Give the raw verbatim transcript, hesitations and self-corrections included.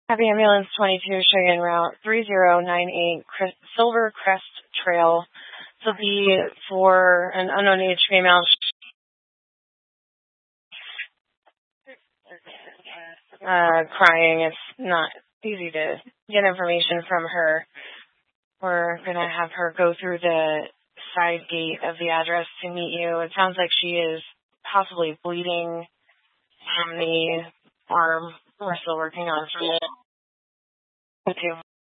Happy Ambulance twenty-two showing route three zero nine eight Crest, Silver Crest Trail. This will be for an unknown age female. Uh, crying. It's not easy to get information from her. We're going to have her go through the side gate of the address to meet you. It sounds like she is possibly bleeding from the arm. We're still working on from it.